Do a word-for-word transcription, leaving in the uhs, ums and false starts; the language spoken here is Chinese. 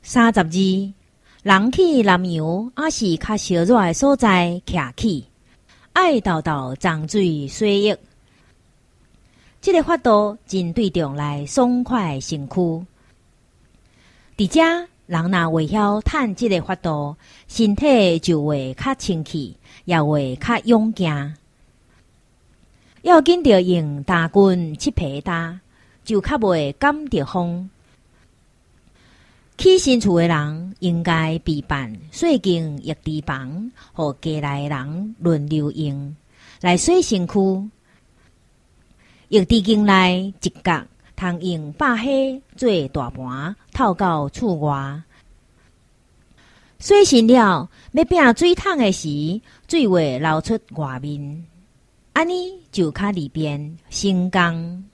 三十二，人去南洋，还是较烧热的所在徛起，爱豆豆涨水洗浴。这个法度真对重来爽快身躯。伫遮人若会晓趁这个法度，身体就会较清气，也会较勇健。要紧着用大棍七皮搭，就较袂感着风。起新厝的人应该备办洗净液池房，互家内人轮流用来洗身躯。液池间内一角通用百虾做大盘，透到厝外。洗身了，要摒水桶的时，水会流出外面，安尼就较利便成功。